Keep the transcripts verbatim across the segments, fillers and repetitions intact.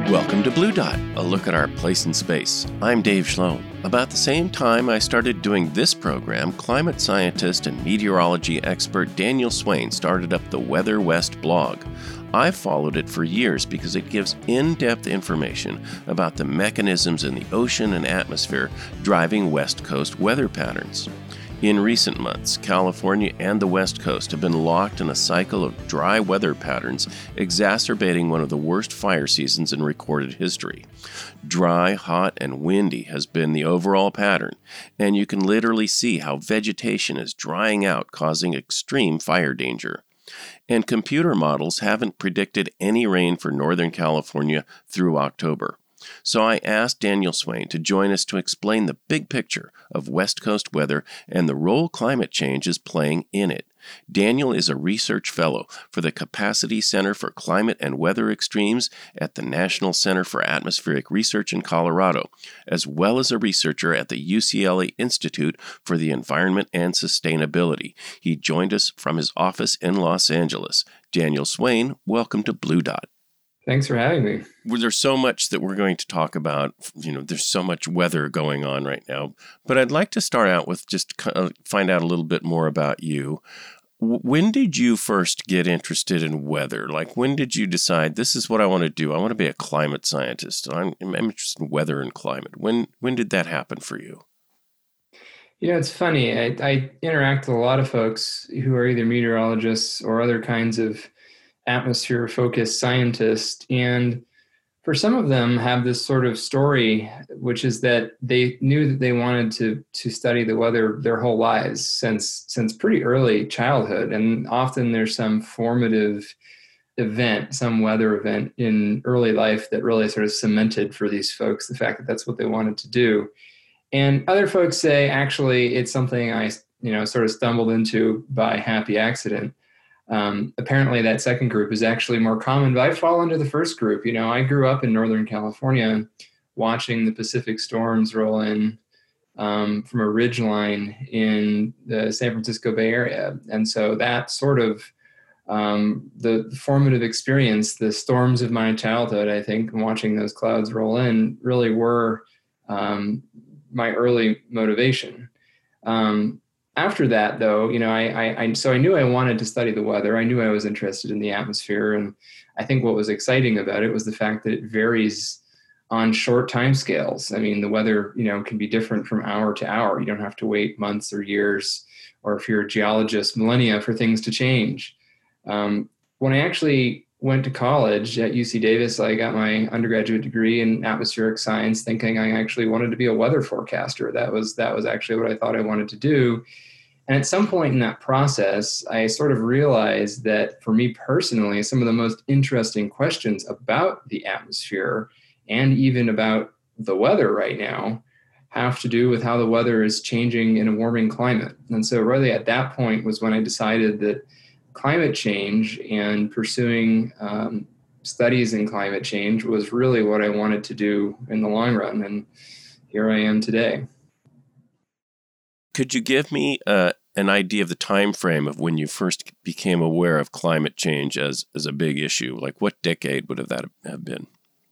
Welcome to Blue Dot, a look at our place in space. I'm Dave Schloem. About the same time I started doing this program, climate scientist and meteorology expert Daniel Swain started up the Weather West blog. I've followed it for years because it gives in-depth information about the mechanisms in the ocean and atmosphere driving West Coast weather patterns. In recent months, California and the West Coast have been locked in a cycle of dry weather patterns, exacerbating one of the worst fire seasons in recorded history. Dry, hot, and windy has been the overall pattern, and you can literally see how vegetation is drying out, causing extreme fire danger. And computer models haven't predicted any rain for Northern California through October. So I asked Daniel Swain to join us to explain the big picture of West Coast weather and the role climate change is playing in it. Daniel is a research fellow for the Capacity Center for Climate and Weather Extremes at the National Center for Atmospheric Research in Colorado, as well as a researcher at the U C L A Institute for the Environment and Sustainability. He joined us from his office in Los Angeles. Daniel Swain, welcome to Blue Dot. Thanks for having me. Well, there's so much that we're going to talk about. You know, there's so much weather going on right now. But I'd like to start out with just kind of find out a little bit more about you. When did you first get interested in weather? Like, when did you decide this is what I want to do? I want to be a climate scientist. I'm, I'm interested in weather and climate. When when did that happen for you? You know, it's funny. I, I interact with a lot of folks who are either meteorologists or other kinds of atmosphere-focused scientists, and for some of them have this sort of story, which is that they knew that they wanted to to study the weather their whole lives since since pretty early childhood, and often there's some formative event, some weather event in early life that really sort of cemented for these folks the fact that that's what they wanted to do. And other folks say, actually, it's something I you know sort of stumbled into by happy accident. Um, apparently that second group is actually more common, but I fall into the first group. You know, I grew up in Northern California watching the Pacific storms roll in um, from a ridgeline in the San Francisco Bay Area. And so that sort of um, the formative experience, the storms of my childhood, I think, watching those clouds roll in really were um, my early motivation. Um, After that, though, you know, I, I, I, so I knew I wanted to study the weather. I knew I was interested in the atmosphere. And I think what was exciting about it was the fact that it varies on short timescales. I mean, the weather, you know, can be different from hour to hour. You don't have to wait months or years, or if you're a geologist, millennia for things to change. Um, when I actually went to college at U C Davis, I got my undergraduate degree in atmospheric science, thinking I actually wanted to be a weather forecaster. That was, that was actually what I thought I wanted to do. And at some point in that process, I sort of realized that for me personally, some of the most interesting questions about the atmosphere and even about the weather right now have to do with how the weather is changing in a warming climate. And so really at that point was when I decided that climate change and pursuing um, studies in climate change was really what I wanted to do in the long run. And here I am today. Could you give me uh, an idea of the time frame of when you first became aware of climate change as, as a big issue? Like, what decade would have that have been?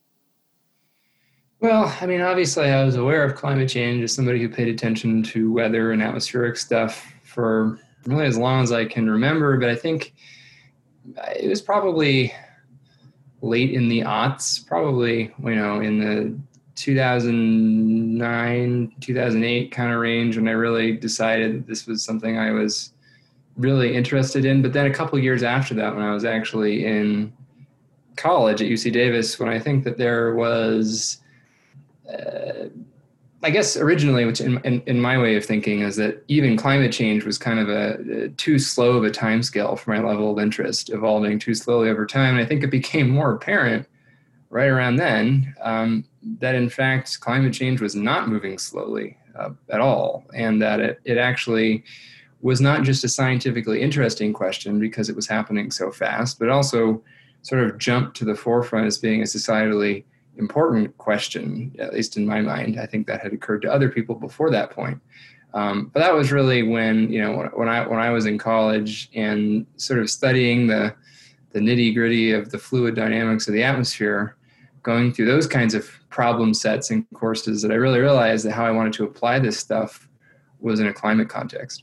Well, I mean, obviously I was aware of climate change as somebody who paid attention to weather and atmospheric stuff for really as long as I can remember. But I think it was probably late in the aughts, probably, you know, in the two thousand nine, two thousand eight kind of range when I really decided that this was something I was really interested in. But then a couple of years after that, when I was actually in college at U C Davis, when I think that there was, uh, I guess originally, which in, in, in my way of thinking is that even climate change was kind of a, a too slow of a time scale for my level of interest, evolving too slowly over time. And I think it became more apparent right around then um, that in fact climate change was not moving slowly uh, at all, and that it, it actually was not just a scientifically interesting question because it was happening so fast, but also sort of jumped to the forefront as being a societally important question, at least in my mind. I think that had occurred to other people before that point. Um, but that was really when, you know, when I when I was in college and sort of studying the the nitty gritty of the fluid dynamics of the atmosphere, going through those kinds of problem sets and courses that I really realized that how I wanted to apply this stuff was in a climate context.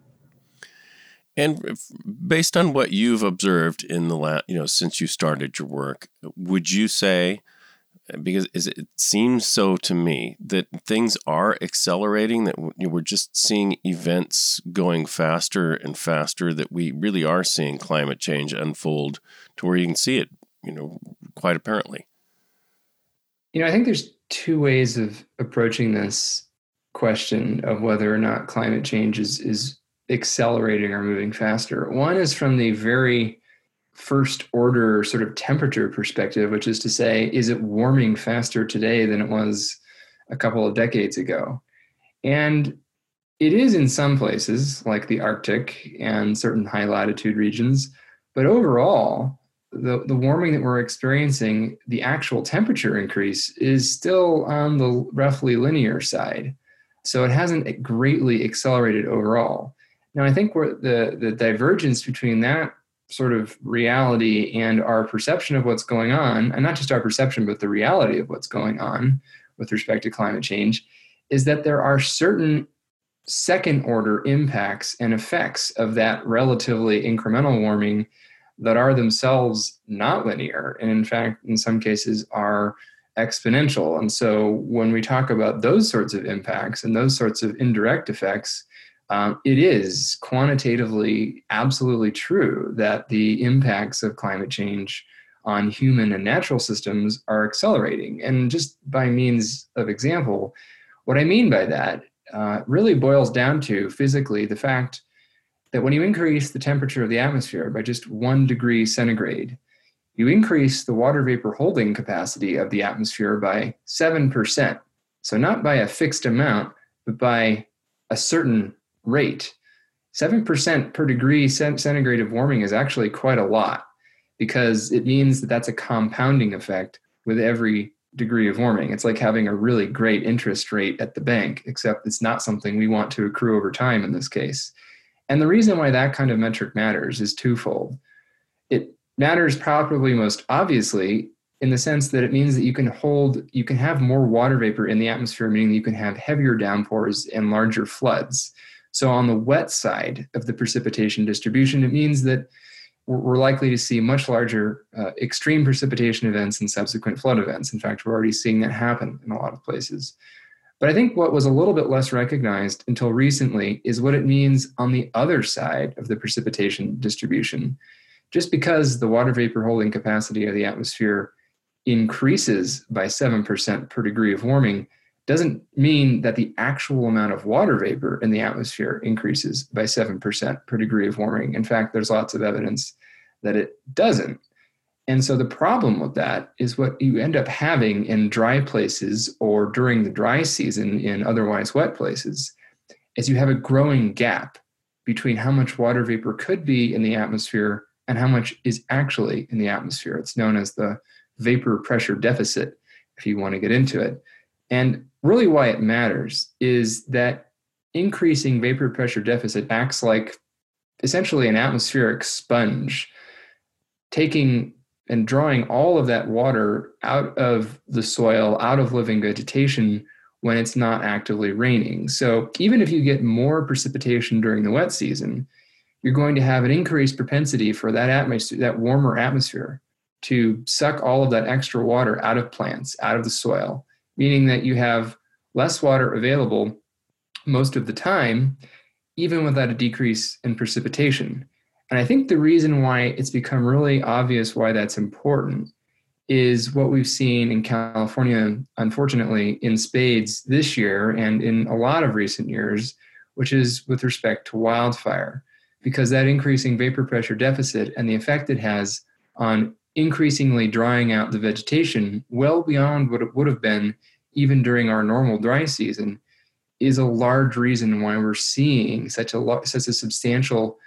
And based on what you've observed in the last, you know, since you started your work, would you say, because it seems so to me, that things are accelerating, that we're just seeing events going faster and faster, that we really are seeing climate change unfold to where you can see it, you know, quite apparently? You know, I think there's two ways of approaching this question of whether or not climate change is, is accelerating or moving faster. One is from the very first order sort of temperature perspective, which is to say, is it warming faster today than it was a couple of decades ago? And it is in some places, like the Arctic and certain high latitude regions, but overall, the, the warming that we're experiencing, the actual temperature increase is still on the roughly linear side. So it hasn't greatly accelerated overall. Now, I think where the, the divergence between that sort of reality and our perception of what's going on, and not just our perception, but the reality of what's going on with respect to climate change, is that there are certain second order impacts and effects of that relatively incremental warming that are themselves not linear, and in fact, in some cases are exponential. And so when we talk about those sorts of impacts and those sorts of indirect effects, Um, it is quantitatively absolutely true that the impacts of climate change on human and natural systems are accelerating. And just by means of example, what I mean by that uh, really boils down to physically the fact that when you increase the temperature of the atmosphere by just one degree centigrade, you increase the water vapor holding capacity of the atmosphere by seven percent. So not by a fixed amount, but by a certain rate. seven percent per degree centigrade of warming is actually quite a lot, because it means that that's a compounding effect with every degree of warming. It's like having a really great interest rate at the bank, except it's not something we want to accrue over time in this case. And the reason why that kind of metric matters is twofold. It matters probably most obviously in the sense that it means that you can hold, you can have more water vapor in the atmosphere, meaning that you can have heavier downpours and larger floods. So on the wet side of the precipitation distribution, it means that we're likely to see much larger uh, extreme precipitation events and subsequent flood events. In fact, we're already seeing that happen in a lot of places. But I think what was a little bit less recognized until recently is what it means on the other side of the precipitation distribution. Just because the water vapor holding capacity of the atmosphere increases by seven percent per degree of warming doesn't mean that the actual amount of water vapor in the atmosphere increases by seven percent per degree of warming. In fact, there's lots of evidence that it doesn't. And so the problem with that is what you end up having in dry places or during the dry season in otherwise wet places is you have a growing gap between how much water vapor could be in the atmosphere and how much is actually in the atmosphere. It's known as the vapor pressure deficit, if you want to get into it. And really why it matters is that increasing vapor pressure deficit acts like essentially an atmospheric sponge, taking and drawing all of that water out of the soil, out of living vegetation when it's not actively raining. So even if you get more precipitation during the wet season, you're going to have an increased propensity for that atmosphere, that warmer atmosphere, to suck all of that extra water out of plants, out of the soil, meaning that you have less water available most of the time, even without a decrease in precipitation. And I think the reason why it's become really obvious why that's important is what we've seen in California, unfortunately, in spades this year and in a lot of recent years, which is with respect to wildfire, because that increasing vapor pressure deficit and the effect it has on increasingly drying out the vegetation well beyond what it would have been even during our normal dry season is a large reason why we're seeing such a lo- such a substantial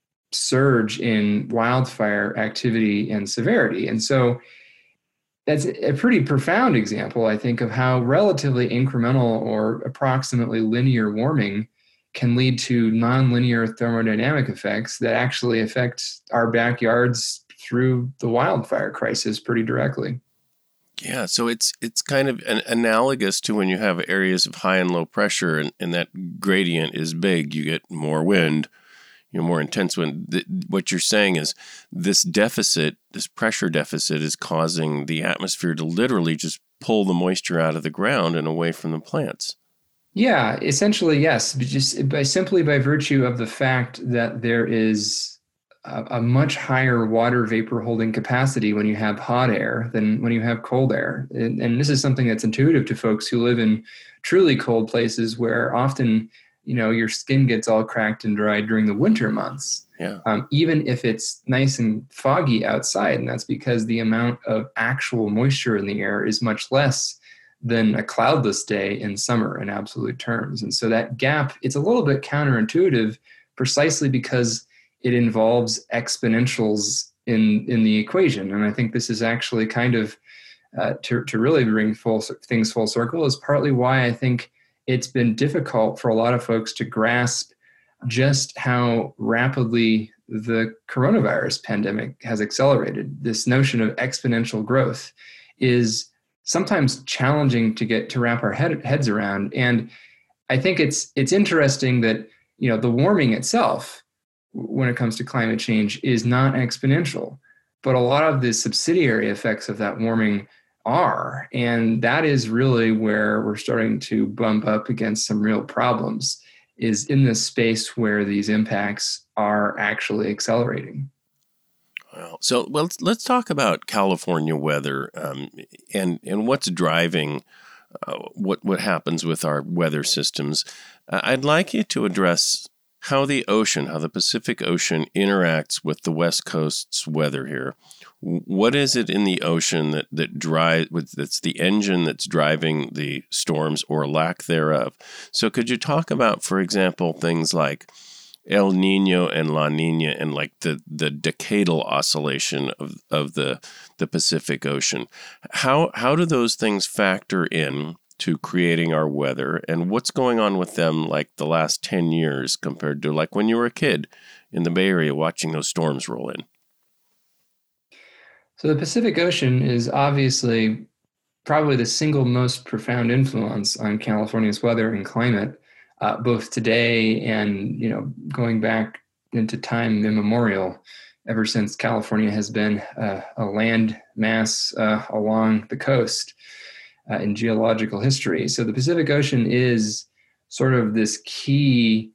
surge in wildfire activity and severity. And so that's a pretty profound example, I think, of how relatively incremental or approximately linear warming can lead to nonlinear thermodynamic effects that actually affect our backyards through the wildfire crisis pretty directly. Yeah, so it's it's kind of an analogous to when you have areas of high and low pressure, and, and that gradient is big. You get more wind, you know, more intense wind. The, what you're saying is this deficit, this pressure deficit, is causing the atmosphere to literally just pull the moisture out of the ground and away from the plants. Yeah, essentially, yes. But just by simply by virtue of the fact that there is a, a much higher water vapor holding capacity when you have hot air than when you have cold air. And, and this is something that's intuitive to folks who live in truly cold places where often, you know, your skin gets all cracked and dried during the winter months. Yeah. Um, even if it's nice and foggy outside. And that's because the amount of actual moisture in the air is much less than a cloudless day in summer in absolute terms. And so that gap, it's a little bit counterintuitive precisely because it involves exponentials in, in the equation. And I think this is actually kind of, uh, to, to really bring full things full circle, is partly why I think it's been difficult for a lot of folks to grasp just how rapidly the coronavirus pandemic has accelerated. This notion of exponential growth is sometimes challenging to get to wrap our head, heads around. And I think it's it's interesting that, you know, the warming itself, when it comes to climate change, is not exponential, but a lot of the subsidiary effects of that warming are. And that is really where we're starting to bump up against some real problems, is in this space where these impacts are actually accelerating. Well, so well, let's, let's talk about California weather um, and and what's driving uh, what what happens with our weather systems. Uh, I'd like you to address how the ocean, how the Pacific Ocean interacts with the West Coast's weather here. What is it in the ocean that that drives? That's the engine that's driving the storms or lack thereof. So, could you talk about, for example, things like El Nino and La Nina and like the, the decadal oscillation of, of the the Pacific Ocean? How how do those things factor in to creating our weather, and what's going on with them like the last ten years compared to like when you were a kid in the Bay Area watching those storms roll in? So the Pacific Ocean is obviously probably the single most profound influence on California's weather and climate, uh, both today and, you know, going back into time immemorial, ever since California has been uh, a land mass uh, along the coast uh, in geological history. So the Pacific Ocean is sort of this key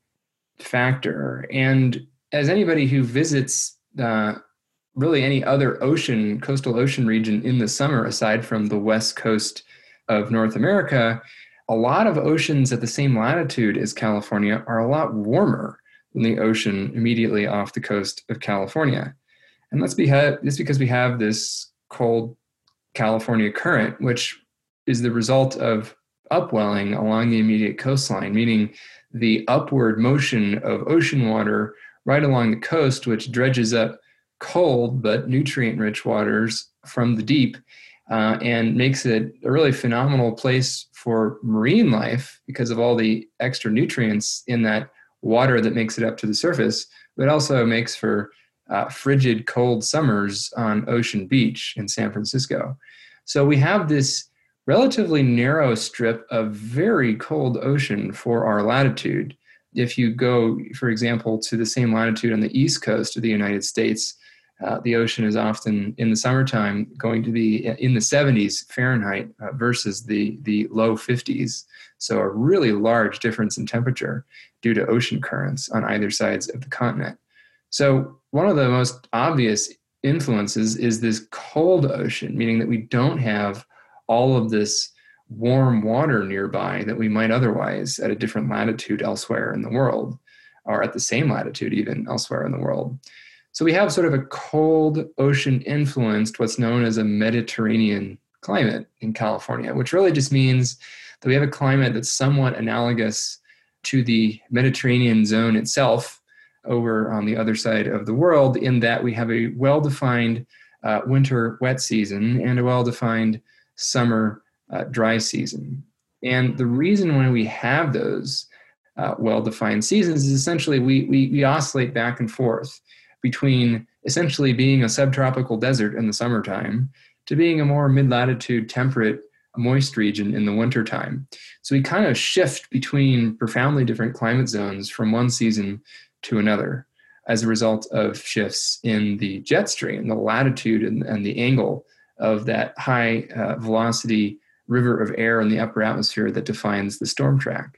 factor. And as anybody who visits uh, really any other ocean, coastal ocean region in the summer, aside from the west coast of North America, a lot of oceans at the same latitude as California are a lot warmer than the ocean immediately off the coast of California. And that's because, that's because we have this cold California current, which is the result of upwelling along the immediate coastline, meaning the upward motion of ocean water right along the coast, which dredges up cold but nutrient-rich waters from the deep uh, and makes it a really phenomenal place for marine life because of all the extra nutrients in that water that makes it up to the surface, but also makes for uh, frigid, cold summers on Ocean Beach in San Francisco. So we have this relatively narrow strip of very cold ocean for our latitude. If you go, for example, to the same latitude on the east coast of the United States, uh, the ocean is often in the summertime going to be in the seventies Fahrenheit uh, versus the, the low fifties. So a really large difference in temperature due to ocean currents on either sides of the continent. So one of the most obvious influences is this cold ocean, meaning that we don't have all of this warm water nearby that we might otherwise at a different latitude elsewhere in the world, or at the same latitude even elsewhere in the world. So we have sort of a cold ocean influenced what's known as a Mediterranean climate in California, which really just means that we have a climate that's somewhat analogous to the Mediterranean zone itself over on the other side of the world, in that we have a well-defined uh, winter wet season and a well-defined summer uh, dry season. And the reason why we have those uh, well-defined seasons is essentially we, we we oscillate back and forth between essentially being a subtropical desert in the summertime to being a more mid-latitude temperate moist region in the wintertime. So we kind of shift between profoundly different climate zones from one season to another as a result of shifts in the jet stream, the latitude and, and the angle of that high uh, velocity river of air in the upper atmosphere that defines the storm track.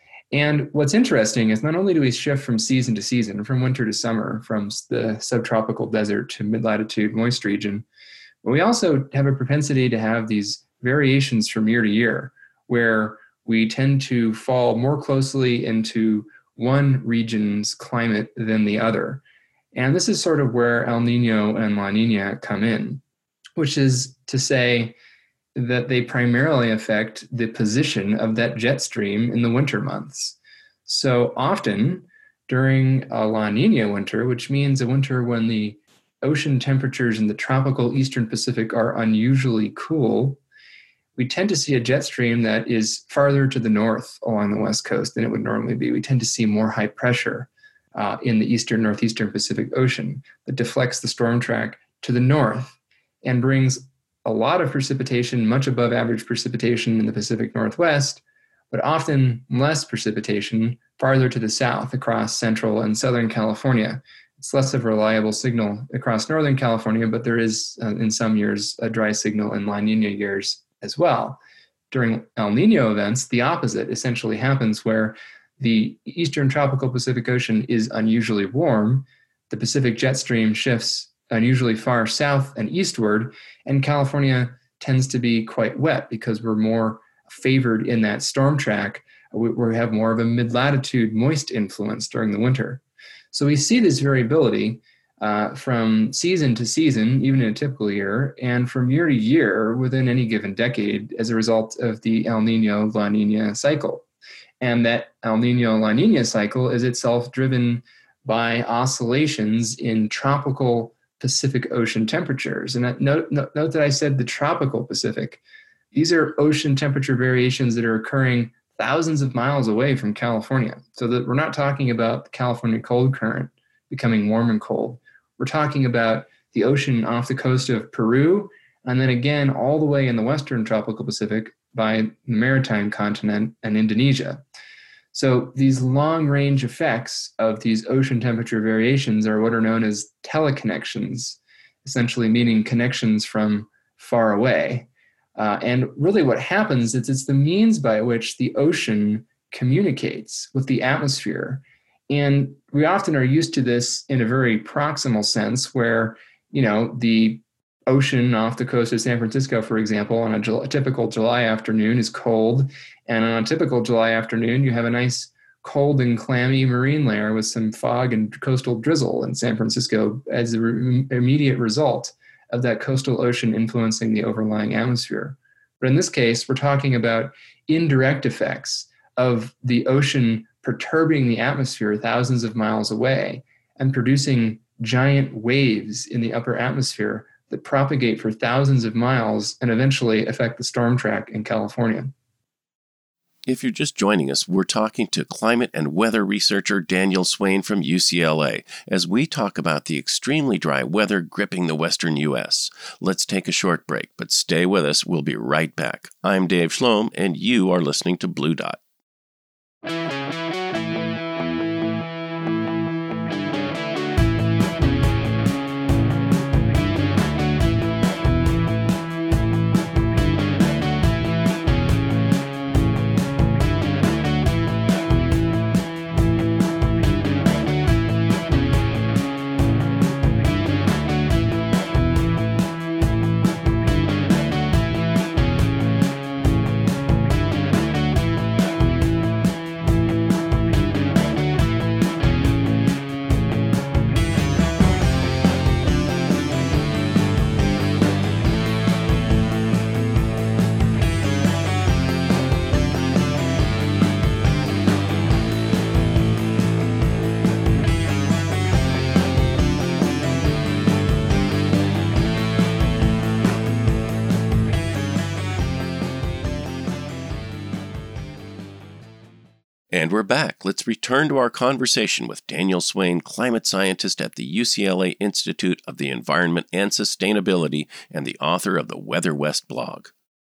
And what's interesting is not only do we shift from season to season, from winter to summer, from the subtropical desert to mid-latitude moist region, but we also have a propensity to have these variations from year to year, where we tend to fall more closely into one region's climate than the other. And this is sort of where El Nino and La Nina come in, which is to say that they primarily affect the position of that jet stream in the winter months. So often during a La Nina winter, which means a winter when the ocean temperatures in the tropical Eastern Pacific are unusually cool, we tend to see a jet stream that is farther to the north along the west coast than it would normally be. We tend to see more high pressure uh, in the eastern northeastern Pacific Ocean that deflects the storm track to the north and brings a lot of precipitation, much above average precipitation in the Pacific Northwest, but often less precipitation farther to the south across central and southern California. It's less of a reliable signal across northern California, but there is, uh, in some years, a dry signal in La Nina years as well. During El Nino events, the opposite essentially happens, where the eastern tropical Pacific Ocean is unusually warm, the Pacific jet stream shifts unusually far south and eastward, and California tends to be quite wet because we're more favored in that storm track. We, we have more of a mid-latitude moist influence during the winter. So we see this variability uh, from season to season, even in a typical year, and from year to year within any given decade as a result of the El Nino-La Nina cycle. And that El Nino-La Nina cycle is itself driven by oscillations in tropical Pacific Ocean temperatures. And note, note, note that I said the tropical Pacific. These are ocean temperature variations that are occurring thousands of miles away from California. So that we're not talking about the California cold current becoming warm and cold. We're talking about the ocean off the coast of Peru, and then again all the way in the western tropical Pacific by the maritime continent and Indonesia. So these long-range effects of these ocean temperature variations are what are known as teleconnections, essentially meaning connections from far away. Uh, and really what happens is it's the means by which the ocean communicates with the atmosphere. And we often are used to this in a very proximal sense where, you know, the ocean off the coast of San Francisco, for example, on a, July, a typical July afternoon is cold. And on a typical July afternoon, you have a nice cold and clammy marine layer with some fog and coastal drizzle in San Francisco as the re- immediate result of that coastal ocean influencing the overlying atmosphere. But in this case, we're talking about indirect effects of the ocean perturbing the atmosphere thousands of miles away and producing giant waves in the upper atmosphere that propagate for thousands of miles and eventually affect the storm track in California. If you're just joining us, we're talking to climate and weather researcher Daniel Swain from U C L A as we talk about the extremely dry weather gripping the western U S. Let's take a short break, but stay with us. We'll be right back. I'm Dave Schlom, and you are listening to Blue Dot. And we're back. Let's return to our conversation with Daniel Swain, climate scientist at the U C L A Institute of the Environment and Sustainability and the author of the Weather West blog.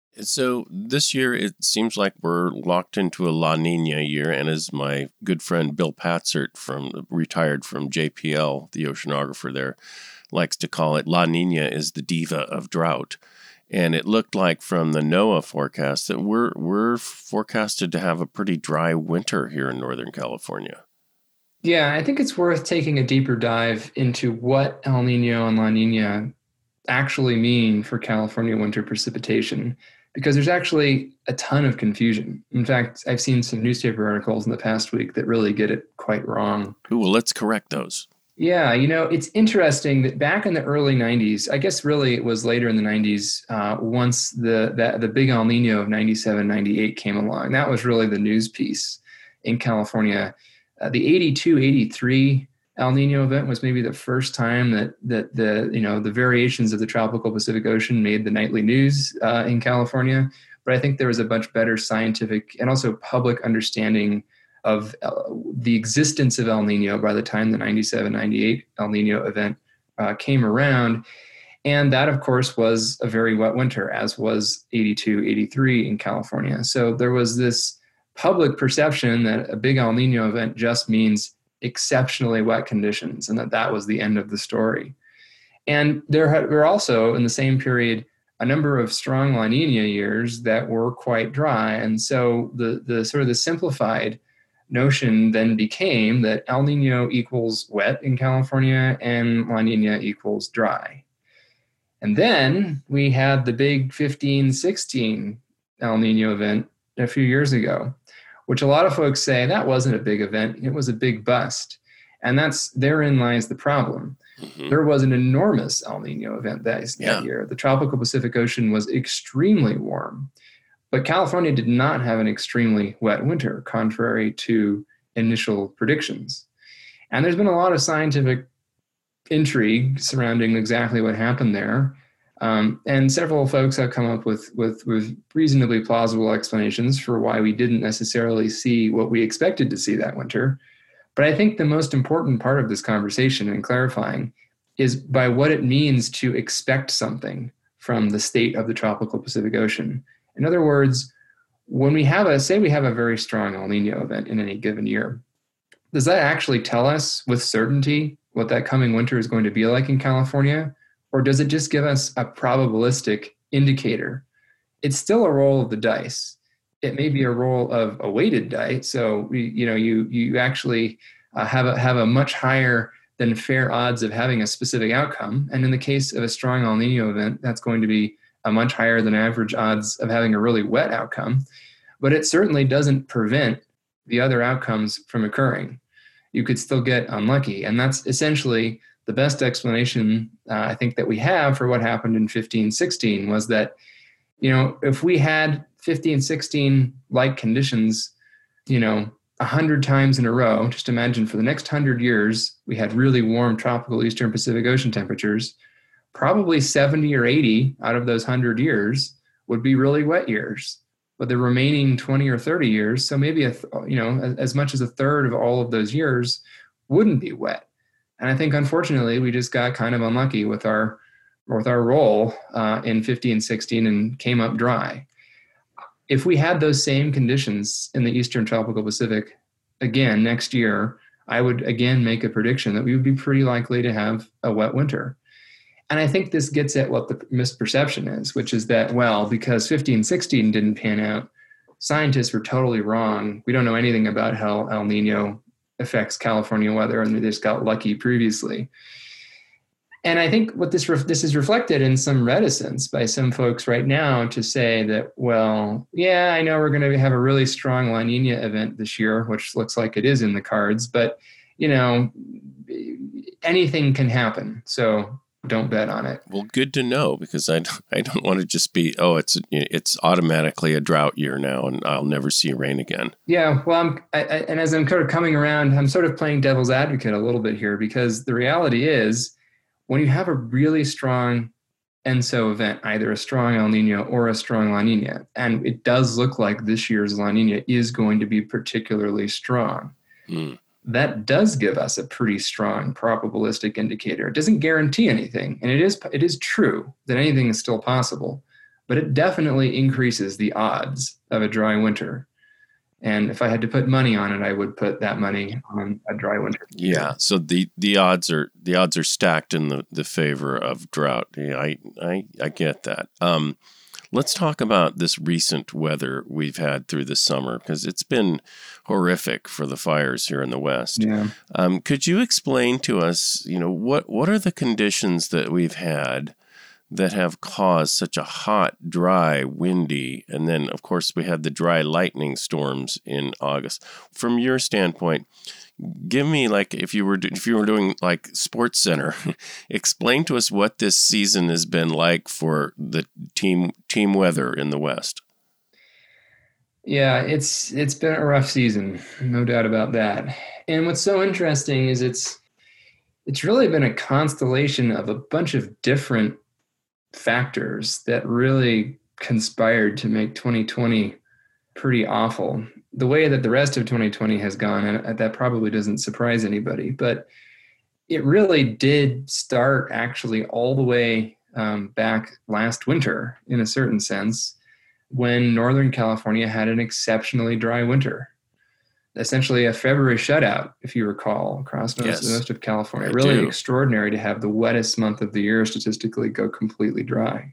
So this year, it seems like we're locked into a La Nina year, and as my good friend Bill Patzert, from retired from J P L, the oceanographer there, likes to call it, La Nina is the diva of drought. And it looked like from the NOAA forecast that we're we're forecasted to have a pretty dry winter here in Northern California. Yeah, I think it's worth taking a deeper dive into what El Nino and La Nina actually mean for California winter precipitation, because there's actually a ton of confusion. In fact, I've seen some newspaper articles in the past week that really get it quite wrong. Ooh, well, let's correct those. Yeah, you know, it's interesting that back in the early nineties, I guess really it was later in the nineties, uh, once the, the the big El Nino of ninety-seven, ninety-eight came along. That was really the news piece in California. Uh, the eighty-two, eighty-three El Nino event was maybe the first time that that the you know the variations of the tropical Pacific Ocean made the nightly news uh, in California. But I think there was a much better scientific and also public understanding of uh, the existence of El Nino by the time the ninety-seven, ninety-eight El Nino event uh, came around. And that, of course, was a very wet winter, as was eighty-two, eighty-three in California. So there was this public perception that a big El Nino event just means exceptionally wet conditions, and that that was the end of the story. And there were also, in the same period, a number of strong La Nina years that were quite dry. And so the, the sort of the simplified notion then became that El Nino equals wet in California and La Nina equals dry. And then we had the big fifteen sixteen El Nino event a few years ago, which a lot of folks say that wasn't a big event, it was a big bust. And that's therein lies the problem. Mm-hmm. There was an enormous El Nino event that, yeah. that year. The tropical Pacific Ocean was extremely warm. But California did not have an extremely wet winter, contrary to initial predictions. And there's been a lot of scientific intrigue surrounding exactly what happened there. Um, and several folks have come up with, with, with reasonably plausible explanations for why we didn't necessarily see what we expected to see that winter. But I think the most important part of this conversation and clarifying is by what it means to expect something from the state of the tropical Pacific Ocean. In other words, when we have a, say we have a very strong El Nino event in any given year, does that actually tell us with certainty what that coming winter is going to be like in California? Or does it just give us a probabilistic indicator? It's still a roll of the dice. It may be a roll of a weighted dice. So, we, you know, you you actually uh, have a, have a much higher than fair odds of having a specific outcome. And in the case of a strong El Nino event, that's going to be a much higher than average odds of having a really wet outcome, but it certainly doesn't prevent the other outcomes from occurring. You could still get unlucky. And that's essentially the best explanation, uh, I think, that we have for what happened in fifteen sixteen was that, you know, if we had fifteen sixteen like conditions, you know, a hundred times in a row, just imagine for the next hundred years, we had really warm tropical Eastern Pacific Ocean temperatures. Probably seventy or eighty out of those one hundred years would be really wet years. But the remaining twenty or thirty years, so maybe a th- you know as much as a third of all of those years wouldn't be wet. And I think, unfortunately, we just got kind of unlucky with our with our roll uh, in fifteen sixteen and came up dry. If we had those same conditions in the Eastern Tropical Pacific again next year, I would again make a prediction that we would be pretty likely to have a wet winter. And I think this gets at what the misperception is, which is that, well, because fifteen sixteen didn't pan out, scientists were totally wrong. We don't know anything about how El Nino affects California weather, and they just got lucky previously. And I think what this ref- this is reflected in some reticence by some folks right now to say that, well, yeah, I know we're going to have a really strong La Nina event this year, which looks like it is in the cards, but, you know, anything can happen. So don't bet on it. Well, good to know, because I, I don't want to just be, oh, it's it's automatically a drought year now and I'll never see rain again. Yeah, well, I'm, I, I, and as I'm kind of coming around, I'm sort of playing devil's advocate a little bit here, because the reality is when you have a really strong ENSO event, either a strong El Nino or a strong La Nina. And it does look like this year's La Nina is going to be particularly strong. Mm. That does give us a pretty strong probabilistic indicator. It doesn't guarantee anything, and it is it is true that anything is still possible, but it definitely increases the odds of a dry winter. And if I had to put money on it, I would put that money on a dry winter. Yeah. So the, the odds are the odds are stacked in the, the favor of drought. Yeah, I I I get that. Um, let's talk about this recent weather we've had through the summer, because it's been horrific for the fires here in the West. Yeah. Um, could you explain to us, you know, what what are the conditions that we've had that have caused such a hot, dry, windy, and then, of course, we had the dry lightning storms in August. From your standpoint, give me, like, if you were if you were doing like Sports Center, explain to us what this season has been like for the team team weather in the West. Yeah, it's it's been a rough season, no doubt about that. And what's so interesting is it's it's really been a constellation of a bunch of different factors that really conspired to make twenty twenty pretty awful. The way that the rest of twenty twenty has gone, and that probably doesn't surprise anybody, but it really did start actually all the way um, back last winter, in a certain sense, when Northern California had an exceptionally dry winter. Essentially a February shutout, if you recall, across most, yes, most of California. I really do. Extraordinary to have the wettest month of the year statistically go completely dry.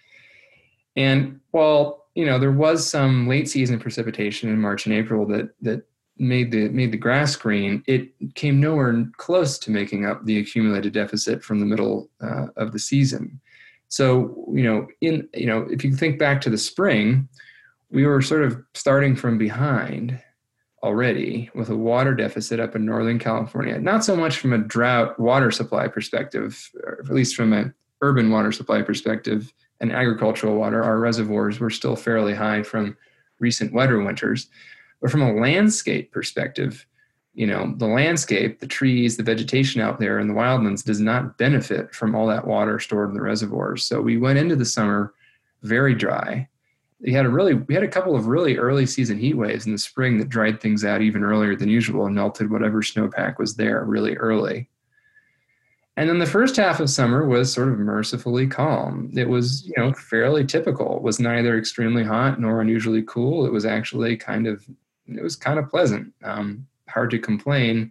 And while, you know, there was some late season precipitation in March and April that that made the made the grass green, it came nowhere close to making up the accumulated deficit from the middle uh, of the season. So, you know, in you know, if you think back to the spring, we were sort of starting from behind already with a water deficit up in Northern California, not so much from a drought water supply perspective, or at least from an urban water supply perspective and agricultural water. Our reservoirs were still fairly high from recent wetter winters. But from a landscape perspective, you know, the landscape, the trees, the vegetation out there in the wildlands does not benefit from all that water stored in the reservoirs. So we went into the summer very dry. We had a really, we had a couple of really early season heat waves in the spring that dried things out even earlier than usual and melted whatever snowpack was there really early. And then the first half of summer was sort of mercifully calm. It was, you know, fairly typical. It was neither extremely hot nor unusually cool. It was actually kind of, it was kind of pleasant. Um, hard to complain.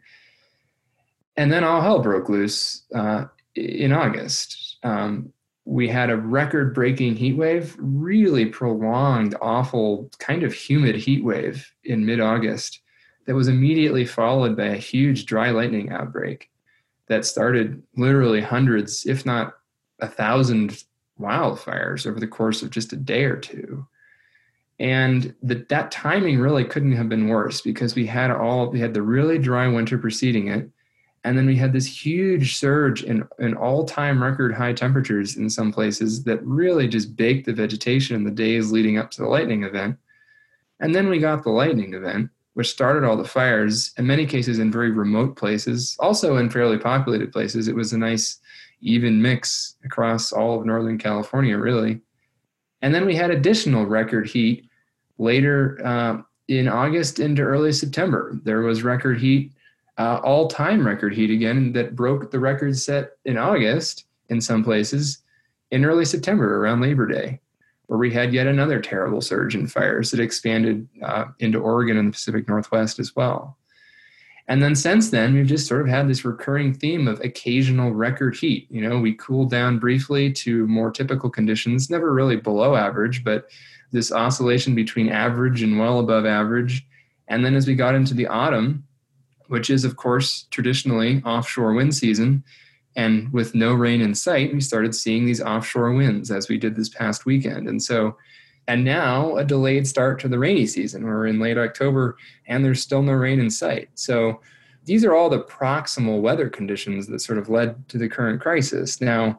And then all hell broke loose uh, in August. Um, We had a record-breaking heat wave, really prolonged, awful, kind of humid heat wave in mid-August that was immediately followed by a huge dry lightning outbreak that started literally hundreds, if not a thousand wildfires over the course of just a day or two. And the, that timing really couldn't have been worse, because we had all, we had the really dry winter preceding it. And then we had this huge surge in, in all-time record high temperatures in some places that really just baked the vegetation in the days leading up to the lightning event. And then we got the lightning event, which started all the fires, in many cases in very remote places, also in fairly populated places. It was a nice, even mix across all of Northern California, really. And then we had additional record heat later uh, in August into early September. There was record heat, Uh, all-time record heat again, that broke the record set in August in some places in early September around Labor Day, where we had yet another terrible surge in fires that expanded uh, into Oregon and the Pacific Northwest as well. And then since then, we've just sort of had this recurring theme of occasional record heat. You know, we cooled down briefly to more typical conditions, never really below average, but this oscillation between average and well above average. And then as we got into the autumn, which is, of course, traditionally offshore wind season, and with no rain in sight, we started seeing these offshore winds as we did this past weekend. And so, and now a delayed start to the rainy season. We're in late October and there's still no rain in sight. So these are all the proximal weather conditions that sort of led to the current crisis. Now,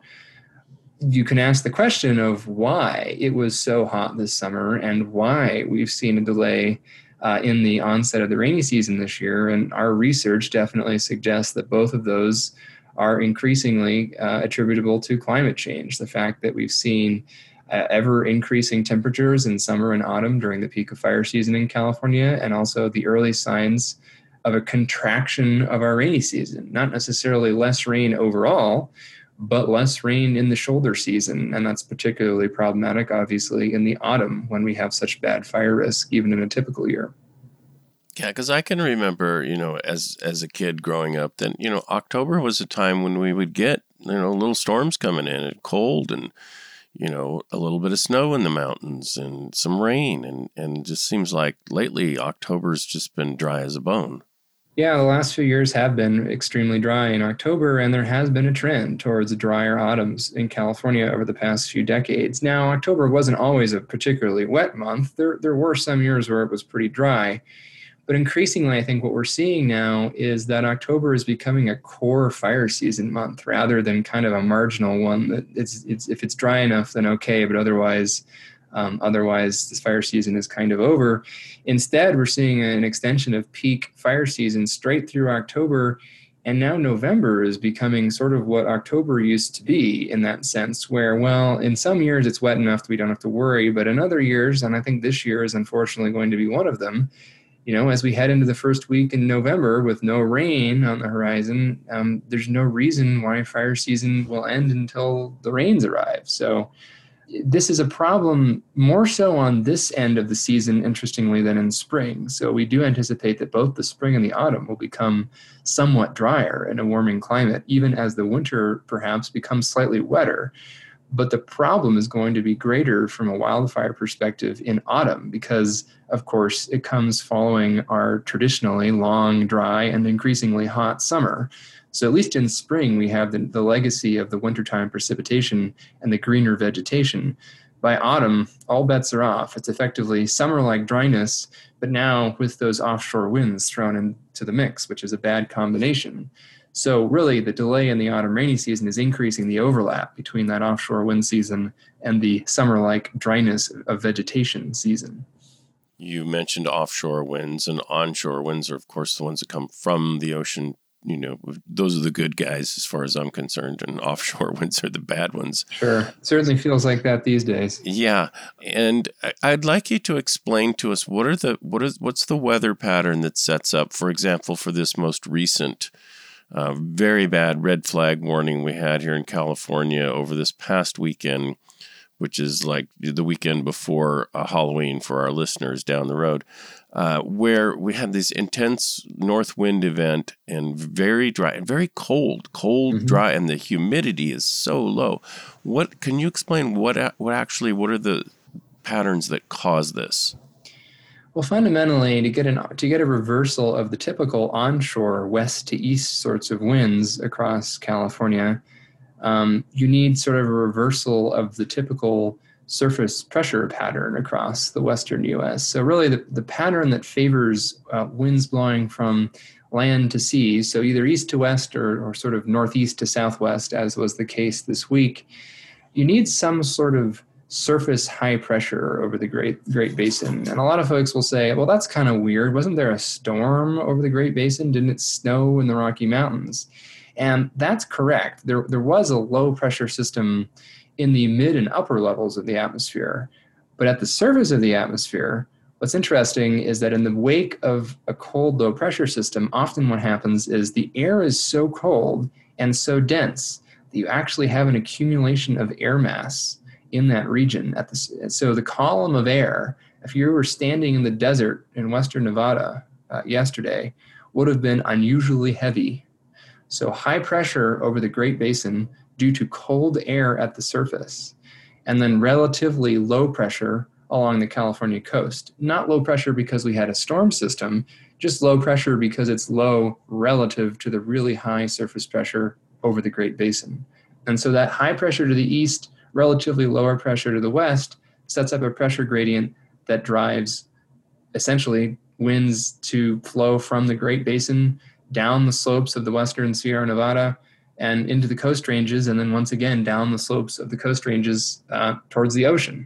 you can ask the question of why it was so hot this summer and why we've seen a delay Uh, in the onset of the rainy season this year. And our research definitely suggests that both of those are increasingly uh, attributable to climate change. The fact that we've seen uh, ever increasing temperatures in summer and autumn during the peak of fire season in California, and also the early signs of a contraction of our rainy season. Not necessarily less rain overall, but less rain in the shoulder season. And that's particularly problematic, obviously, in the autumn when we have such bad fire risk, even in a typical year. Yeah, because I can remember, you know, as as a kid growing up, then, you know, October was a time when we would get, you know, little storms coming in and cold and, you know, a little bit of snow in the mountains and some rain. And, and it just seems like lately October's just been dry as a bone. Yeah, the last few years have been extremely dry in October, and there has been a trend towards drier autumns in California over the past few decades. Now, October wasn't always a particularly wet month. There, there were some years where it was pretty dry. But increasingly, I think what we're seeing now is that October is becoming a core fire season month rather than kind of a marginal one. That it's, it's if it's dry enough, then okay, but otherwise, um, otherwise this fire season is kind of over. Instead, we're seeing an extension of peak fire season straight through October, and now November is becoming sort of what October used to be in that sense, where, well, in some years it's wet enough that we don't have to worry, but in other years, and I think this year is unfortunately going to be one of them, you know, as we head into the first week in November with no rain on the horizon, um, there's no reason why fire season will end until the rains arrive. So this is a problem more so on this end of the season, interestingly, than in spring. So we do anticipate that both the spring and the autumn will become somewhat drier in a warming climate, even as the winter perhaps becomes slightly wetter. But the problem is going to be greater from a wildfire perspective in autumn because, of course, it comes following our traditionally long, dry, and increasingly hot summer. So at least in spring, we have the, the legacy of the wintertime precipitation and the greener vegetation. By autumn, all bets are off. It's effectively summer-like dryness, but now with those offshore winds thrown into the mix, which is a bad combination. So really, the delay in the autumn rainy season is increasing the overlap between that offshore wind season and the summer-like dryness of vegetation season. You mentioned offshore winds, and onshore winds are, of course, the ones that come from the ocean. You know, those are the good guys as far as I'm concerned, and offshore winds are the bad ones. Sure. Certainly feels like that these days. Yeah. And I'd like you to explain to us what are the what is what's the weather pattern that sets up, for example, for this most recent uh, very bad red flag warning we had here in California over this past weekend, which is like the weekend before uh, Halloween for our listeners down the road. Uh, where we had this intense north wind event and very dry and very cold, cold, mm-hmm. dry, and the humidity is so low. What can you explain? What what actually? What are the patterns that cause this? Well, fundamentally, to get an to get a reversal of the typical onshore west to east sorts of winds across California, um, you need sort of a reversal of the typical surface pressure pattern across the western U S. So really the, the pattern that favors uh, winds blowing from land to sea, so either east to west or, or sort of northeast to southwest, as was the case this week, you need some sort of surface high pressure over the Great Great Basin. And a lot of folks will say, well, that's kind of weird. Wasn't there a storm over the Great Basin? Didn't it snow in the Rocky Mountains? And that's correct. There, there was a low pressure system in the mid and upper levels of the atmosphere. But at the surface of the atmosphere, what's interesting is that in the wake of a cold, low pressure system, often what happens is the air is so cold and so dense that you actually have an accumulation of air mass in that region. At the, so the column of air, if you were standing in the desert in western Nevada uh, yesterday, would have been unusually heavy. So high pressure over the Great Basin due to cold air at the surface, and then relatively low pressure along the California coast. Not low pressure because we had a storm system, just low pressure because it's low relative to the really high surface pressure over the Great Basin. And so that high pressure to the east, relatively lower pressure to the west, sets up a pressure gradient that drives essentially winds to flow from the Great Basin down the slopes of the western Sierra Nevada and into the coast ranges, and then once again down the slopes of the coast ranges uh, towards the ocean.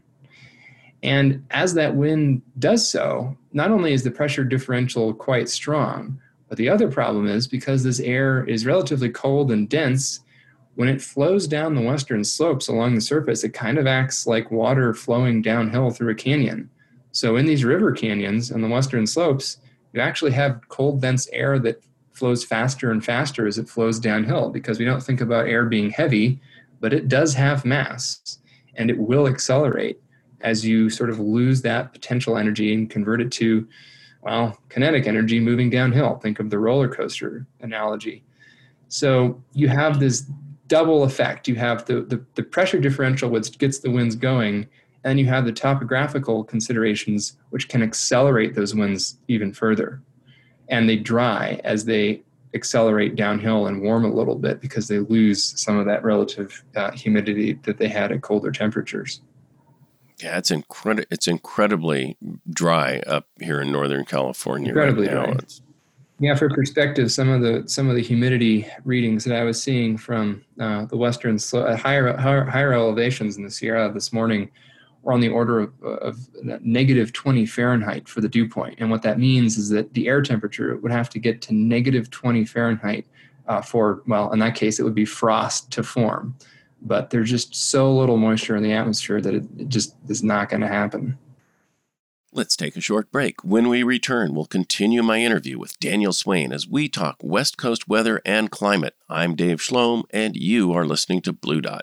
And as that wind does so, not only is the pressure differential quite strong, But the other problem is because this air is relatively cold and dense, when it flows down the western slopes along the surface, it kind of acts like water flowing downhill through a canyon. So in these river canyons on the western slopes, you actually have cold, dense air that flows faster and faster as it flows downhill, because we don't think about air being heavy, but it does have mass, and it will accelerate as you sort of lose that potential energy and convert it to, well, kinetic energy moving downhill. Think of the roller coaster analogy. So you have this double effect. You have the, the, the pressure differential, which gets the winds going, and you have the topographical considerations, which can accelerate those winds even further. And they dry as they accelerate downhill and warm a little bit because they lose some of that relative uh, humidity that they had at colder temperatures. Yeah, it's incredi- It's incredibly dry up here in Northern California. Incredibly right now. dry. It's- Yeah, for perspective, some of the some of the humidity readings that I was seeing from uh, the western slo- uh, higher, higher higher elevations in the Sierra this morning were on the order of, of negative twenty Fahrenheit for the dew point. And what that means is that the air temperature would have to get to negative twenty Fahrenheit uh, for, well, in that case, it would be frost to form. But there's just so little moisture in the atmosphere that it, it just is not going to happen. Let's take a short break. When we return, we'll continue my interview with Daniel Swain as we talk West Coast weather and climate. I'm Dave Schlom, and you are listening to Blue Dot.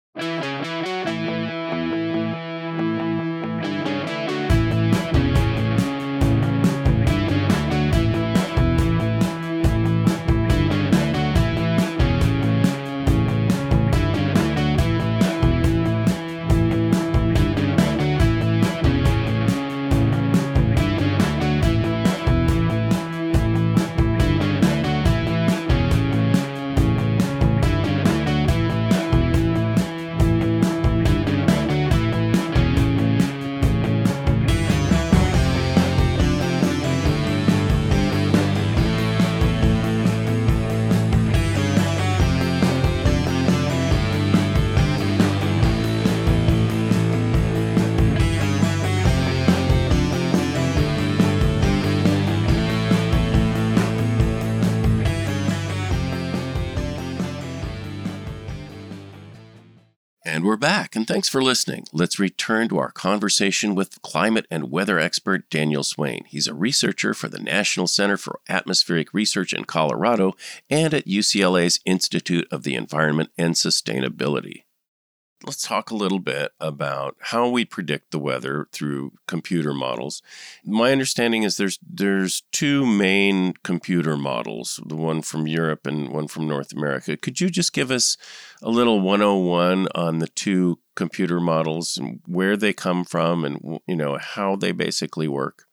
And we're back, and thanks for listening. Let's return to our conversation with climate and weather expert Daniel Swain. He's a researcher for the National Center for Atmospheric Research in Colorado and at U C L A's Institute of the Environment and Sustainability. Let's talk a little bit about how we predict the weather through computer models. My understanding is there's there's two main computer models, the one from Europe and one from North America. Could you just give us a little one oh one on the two computer models and where they come from and, you know, how they basically work?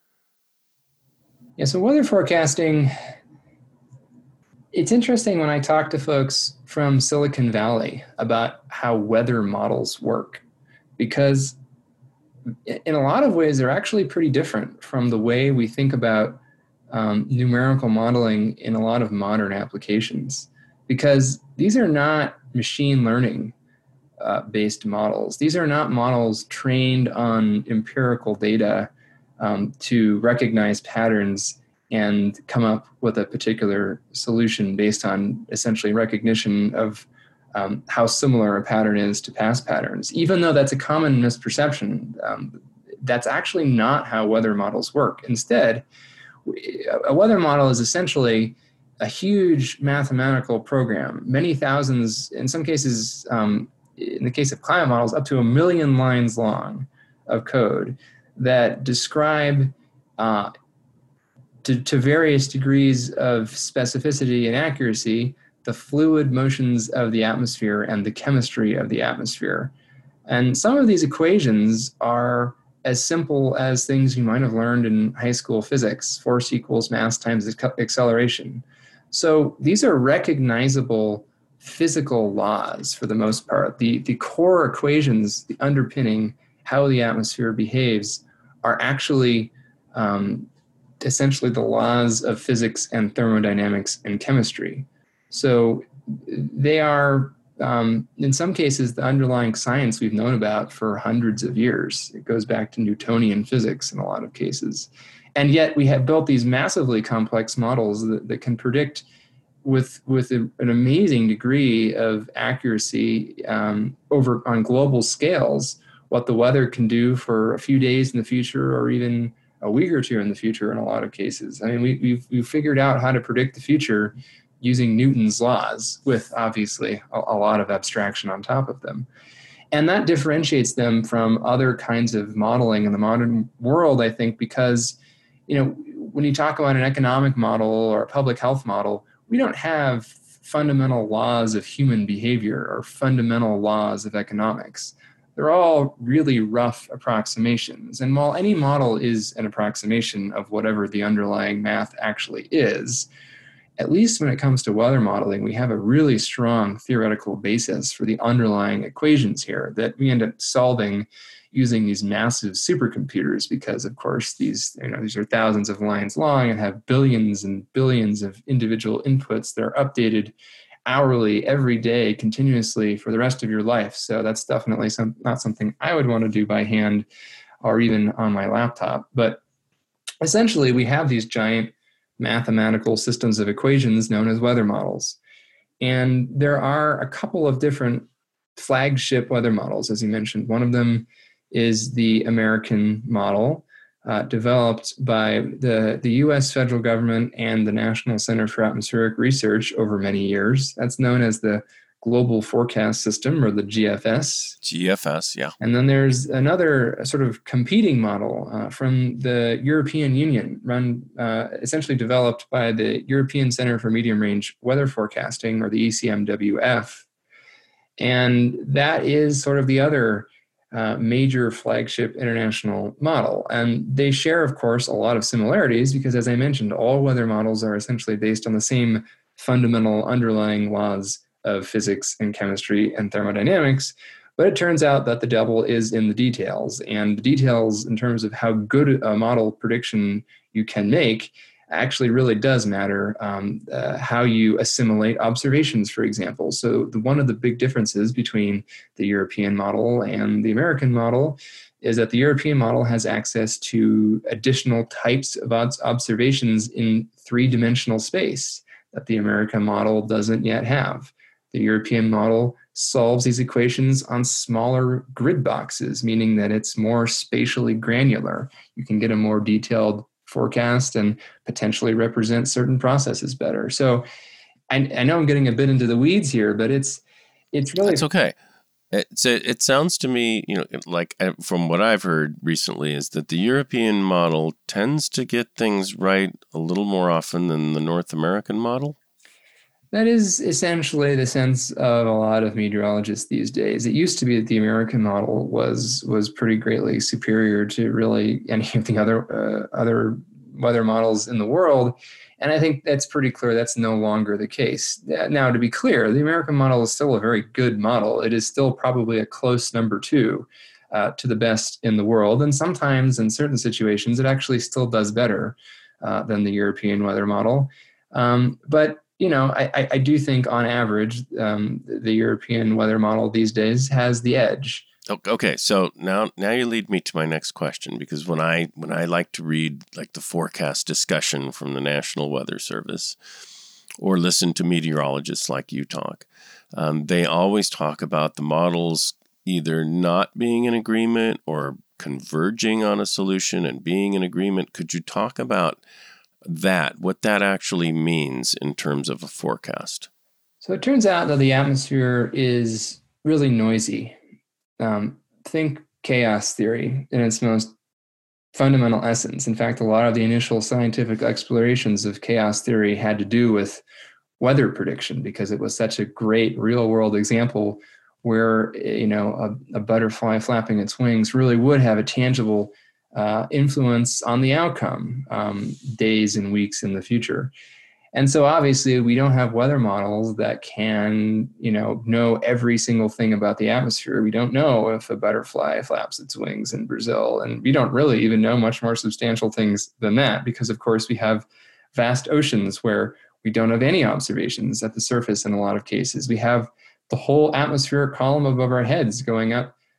Yeah, so weather forecasting, it's interesting when I talk to folks from Silicon Valley about how weather models work, because in a lot of ways, they're actually pretty different from the way we think about um, numerical modeling in a lot of modern applications, because these are not machine learning uh, based models. These are not models trained on empirical data um, to recognize patterns and come up with a particular solution based on essentially recognition of um, how similar a pattern is to past patterns. Even though that's a common misperception, um, that's actually not how weather models work. Instead, a weather model is essentially a huge mathematical program, many thousands, in some cases, um, in the case of climate models, up to a million lines long of code that describe uh, To, to various degrees of specificity and accuracy, the fluid motions of the atmosphere and the chemistry of the atmosphere. And some of these equations are as simple as things you might have learned in high school physics, force equals mass times acceleration. So these are recognizable physical laws for the most part. The, the core equations, the underpinning how the atmosphere behaves, are actually um, essentially the laws of physics and thermodynamics and chemistry. So they are, um, in some cases, the underlying science we've known about for hundreds of years. It goes back to Newtonian physics in a lot of cases. And yet we have built these massively complex models that, that can predict with with a, an amazing degree of accuracy um, over on global scales what the weather can do for a few days in the future, or even a week or two in the future in a lot of cases. I mean, we, we've, we've figured out how to predict the future using Newton's laws with obviously a, a lot of abstraction on top of them. And that differentiates them from other kinds of modeling in the modern world, I think, because, you know, when you talk about an economic model or a public health model, we don't have fundamental laws of human behavior or fundamental laws of economics. They're all really rough approximations. And while any model is an approximation of whatever the underlying math actually is, at least when it comes to weather modeling, we have a really strong theoretical basis for the underlying equations here that we end up solving using these massive supercomputers, because of course these, you know, these are thousands of lines long and have billions and billions of individual inputs that are updated hourly, every day, continuously for the rest of your life. So that's definitely some, not something I would want to do by hand or even on my laptop. But essentially, we have these giant mathematical systems of equations known as weather models. And there are a couple of different flagship weather models, as you mentioned. One of them is the American model, uh, developed by the, the U S federal government and the National Center for Atmospheric Research over many years. That's known as the Global Forecast System, or the G F S. G F S, yeah. And then there's another sort of competing model uh, from the European Union, run uh, essentially developed by the European Center for Medium Range Weather Forecasting, or the E C M W F. And that is sort of the other uh, major flagship international model. And they share, of course, a lot of similarities because, as I mentioned, all weather models are essentially based on the same fundamental underlying laws of physics and chemistry and thermodynamics. But it turns out that the devil is in the details. And the details in terms of how good a model prediction you can make actually really does matter. Um, uh, how you assimilate observations, for example. So the, one of the big differences between the European model and the American model is that the European model has access to additional types of observations in three-dimensional space that the American model doesn't yet have. The European model solves these equations on smaller grid boxes, meaning that it's more spatially granular. You can get a more detailed forecast and potentially represent certain processes better. So I, I know I'm getting a bit into the weeds here, but it's it's really... It's okay. It's, it, it sounds to me, you know, like from what I've heard recently, is that the European model tends to get things right a little more often than the North American model. That is essentially the sense of a lot of meteorologists these days. It used to be that the American model was was pretty greatly superior to really any of the other uh, other weather models in the world, and I think that's pretty clear. That's no longer the case. Now, to be clear, the American model is still a very good model. It is still probably a close number two uh, to the best in the world, and sometimes in certain situations, it actually still does better uh, than the European weather model. Um, but You know, I, I do think on average, um, the European weather model these days has the edge. Okay, so now now you lead me to my next question, because when I when I like to read like the forecast discussion from the National Weather Service or listen to meteorologists like you talk, um, they always talk about the models either not being in agreement or converging on a solution and being in agreement. Could you talk about that, what that actually means in terms of a forecast? So it turns out that the atmosphere is really noisy. Um, think chaos theory in its most fundamental essence. In fact, a lot of the initial scientific explorations of chaos theory had to do with weather prediction, because it was such a great real-world example where, you know, a, a butterfly flapping its wings really would have a tangible Uh, influence on the outcome um, days and weeks in the future. And so obviously we don't have weather models that can, you know, know every single thing about the atmosphere. We don't know if a butterfly flaps its wings in Brazil, and we don't really even know much more substantial things than that, because of course we have vast oceans where we don't have any observations at the surface in a lot of cases. We have the whole atmospheric column above our heads going up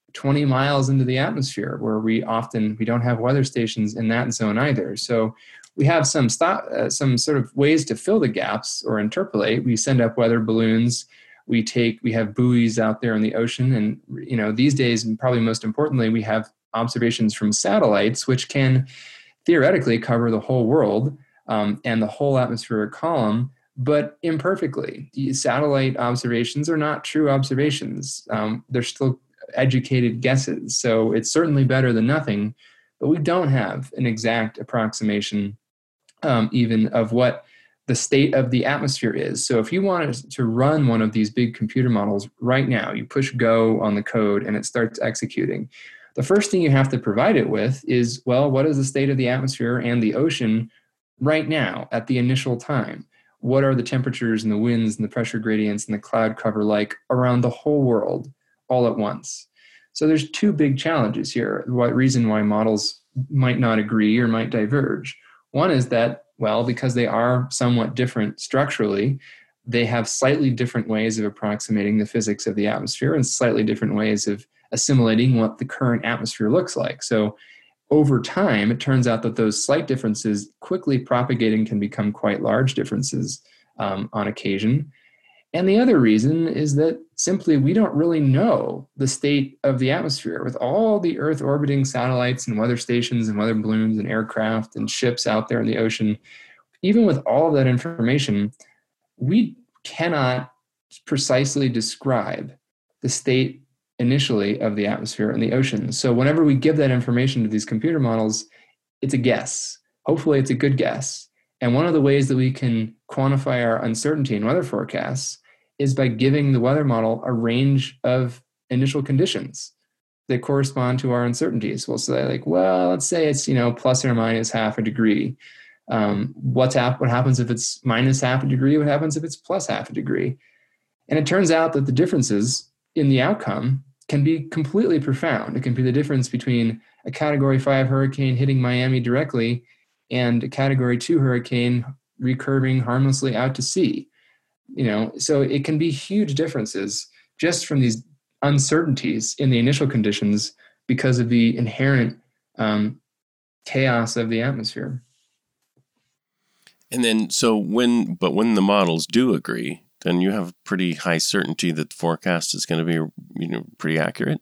twenty miles into the atmosphere, where we often, we don't have weather stations in that zone either. So we have some stop, uh, some sort of ways to fill the gaps or interpolate. We send up weather balloons. We take, we have buoys out there in the ocean. And, you know, these days, and probably most importantly, we have observations from satellites, which can theoretically cover the whole world um, and the whole atmospheric column, but imperfectly. The satellite observations are not true observations. Um, they're still educated guesses. So it's certainly better than nothing, but we don't have an exact approximation um, even of what the state of the atmosphere is. So if you wanted to run one of these big computer models right now, you push go on the code and it starts executing. The first thing you have to provide it with is, well, what is the state of the atmosphere and the ocean right now at the initial time? What are the temperatures and the winds and the pressure gradients and the cloud cover like around the whole world all at once? So there's two big challenges here. What reason why models might not agree or might diverge? One is that, well, because they are somewhat different structurally, they have slightly different ways of approximating the physics of the atmosphere and slightly different ways of assimilating what the current atmosphere looks like. So over time, it turns out that those slight differences quickly propagating can become quite large differences um, on occasion. And the other reason is that simply we don't really know the state of the atmosphere. With all the Earth orbiting satellites and weather stations and weather balloons and aircraft and ships out there in the ocean, even with all of that information, we cannot precisely describe the state initially of the atmosphere and the ocean. So whenever we give that information to these computer models, it's a guess. Hopefully it's a good guess. And one of the ways that we can quantify our uncertainty in weather forecasts is by giving the weather model a range of initial conditions that correspond to our uncertainties. We'll say like, well, let's say it's, you know, plus or minus half a degree. Um, what's hap- what happens if it's minus half a degree? What happens if it's plus half a degree? And it turns out that the differences in the outcome can be completely profound. It can be the difference between a category five hurricane hitting Miami directly and a category two hurricane recurving harmlessly out to sea. You know, so it can be huge differences just from these uncertainties in the initial conditions because of the inherent um, chaos of the atmosphere. And then, so when, but when the models do agree, then you have pretty high certainty that the forecast is going to be, you know, pretty accurate.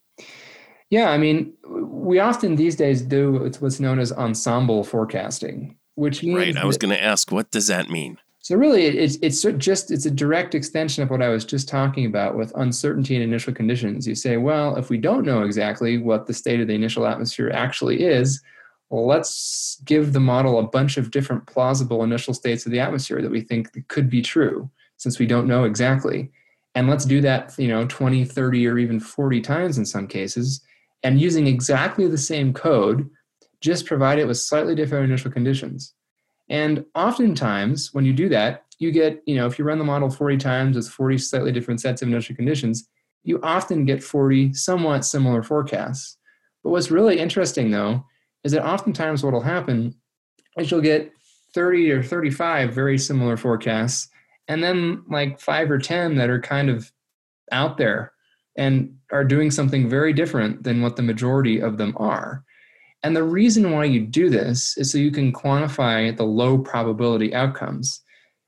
Yeah, I mean, we often these days do what's known as ensemble forecasting, which means right. I was going to ask, what does that mean? So really, it's it's just it's a direct extension of what I was just talking about with uncertainty in initial conditions. You say, well, if we don't know exactly what the state of the initial atmosphere actually is, well, let's give the model a bunch of different plausible initial states of the atmosphere that we think could be true, since we don't know exactly. And let's do that, you know, twenty, thirty, or even forty times in some cases, and using exactly the same code, just provide it with slightly different initial conditions. And oftentimes, when you do that, you get, you know, if you run the model forty times with forty slightly different sets of initial conditions, you often get forty somewhat similar forecasts. But what's really interesting, though, is that oftentimes what will happen is you'll get thirty or thirty-five very similar forecasts, and then like five or ten that are kind of out there and are doing something very different than what the majority of them are. And the reason why you do this is so you can quantify the low probability outcomes.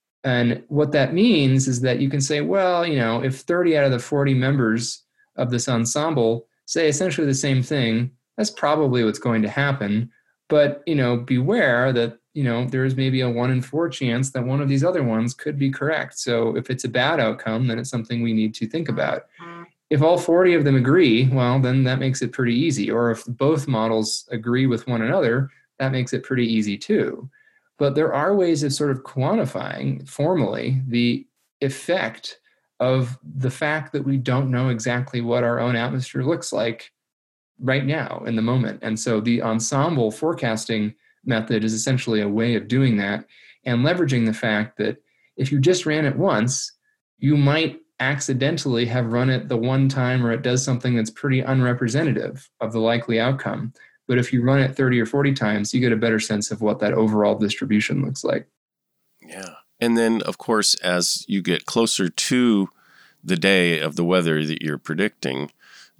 And what that means is that you can say, well, you know, if thirty out of the forty members of this ensemble say essentially the same thing, that's probably what's going to happen. But, you know, beware that, you know, there's maybe a one in four chance that one of these other ones could be correct. So if it's a bad outcome, then it's something we need to think about. If all forty of them agree, well, then that makes it pretty easy. Or if both models agree with one another, that makes it pretty easy too. But there are ways of sort of quantifying formally the effect of the fact that we don't know exactly what our own atmosphere looks like right now in the moment. And so the ensemble forecasting method is essentially a way of doing that and leveraging the fact that if you just ran it once, you might accidentally have run it the one time where it does something that's pretty unrepresentative of the likely outcome. But if you run it thirty or forty times, you get a better sense of what that overall distribution looks like. Yeah. And then, of course, as you get closer to the day of the weather that you're predicting,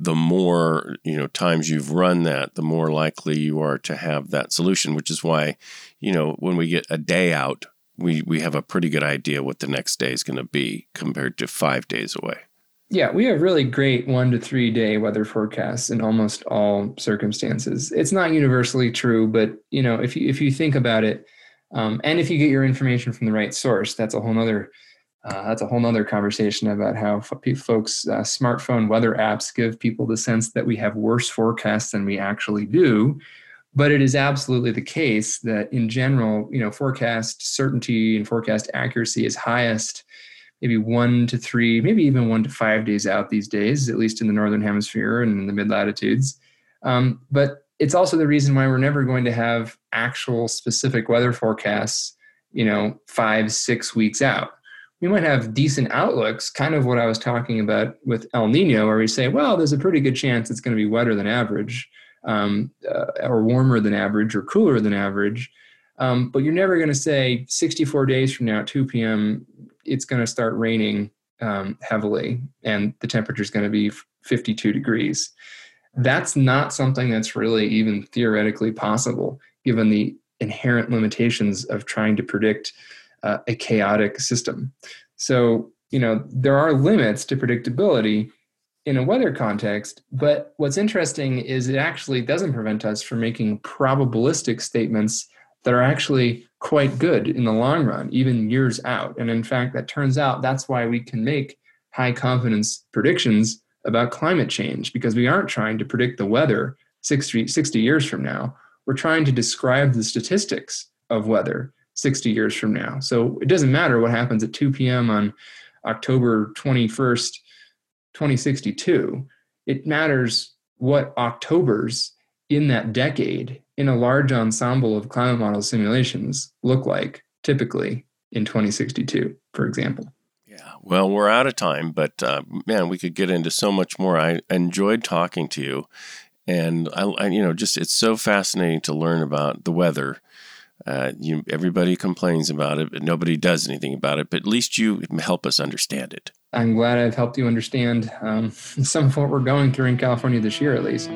the more, you know, times you've run that, the more likely you are to have that solution, which is why, you know, when we get a day out, we, we have a pretty good idea what the next day is going to be compared to five days away. Yeah, we have really great one to three day weather forecasts in almost all circumstances. It's not universally true, but you know, if you if you think about it, um, and if you get your information from the right source, that's a whole nother uh, that's a whole nother conversation about how f- folks' uh, smartphone weather apps give people the sense that we have worse forecasts than we actually do. But it is absolutely the case that in general, you know, forecast certainty and forecast accuracy is highest maybe one to three, maybe even one to five days out these days, at least in the Northern Hemisphere and in the mid-latitudes. Um, but it's also the reason why we're never going to have actual specific weather forecasts, you know, five, six weeks out. We might have decent outlooks, kind of what I was talking about with El Nino, where we say, well, there's a pretty good chance it's going to be wetter than average, um, uh, or warmer than average, or cooler than average. Um, but you're never going to say sixty-four days from now at two p.m., it's going to start raining um, heavily and the temperature is going to be fifty-two degrees. That's not something that's really even theoretically possible, given the inherent limitations of trying to predict uh, a chaotic system. So, you know, there are limits to predictability in a weather context, but what's interesting is it actually doesn't prevent us from making probabilistic statements that are actually quite good in the long run, even years out. And in fact, that turns out that's why we can make high confidence predictions about climate change, because we aren't trying to predict the weather sixty, sixty years from now. We're trying to describe the statistics of weather sixty years from now. So it doesn't matter what happens at two p.m. on October twenty-first, twenty sixty-two. It matters what Octobers in that decade in a large ensemble of climate model simulations look like typically in twenty sixty-two, for example. Yeah, well, we're out of time, but uh, man, we could get into so much more. I enjoyed talking to you, and I, I you know, just it's so fascinating to learn about the weather. Uh, you, everybody complains about it, but nobody does anything about it. But at least you help us understand it. I'm glad I've helped you understand um, some of what we're going through in California this year, at least.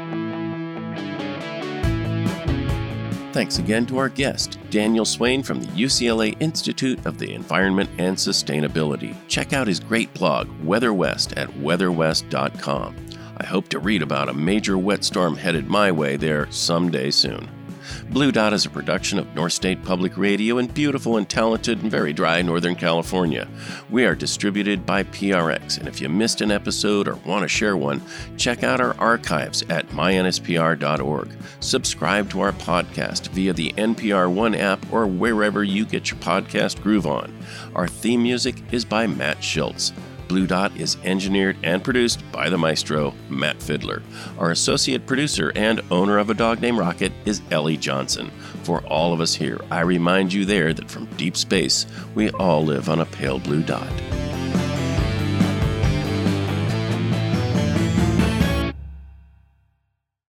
Thanks again to our guest, Daniel Swain from the U C L A Institute of the Environment and Sustainability. Check out his great blog, Weather West, at weather west dot com. I hope to read about a major wet storm headed my way there someday soon. Blue Dot is a production of North State Public Radio in beautiful and talented and very dry Northern California. We are distributed by P R X, and if you missed an episode or want to share one, check out our archives at my n s p r dot org. Subscribe to our podcast via the N P R One app or wherever you get your podcast groove on. Our theme music is by Matt Schultz. Blue Dot is engineered and produced by the maestro, Matt Fiddler. Our associate producer and owner of a dog named Rocket is Ellie Johnson. For all of us here, I remind you there that from deep space, we all live on a pale blue dot.